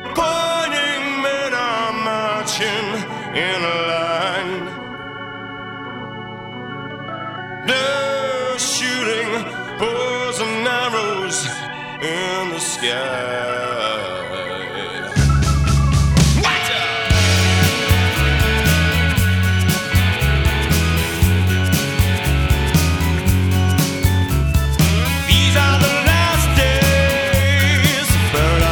Pointing men are marching in a line. They're shooting bows and arrows in the sky.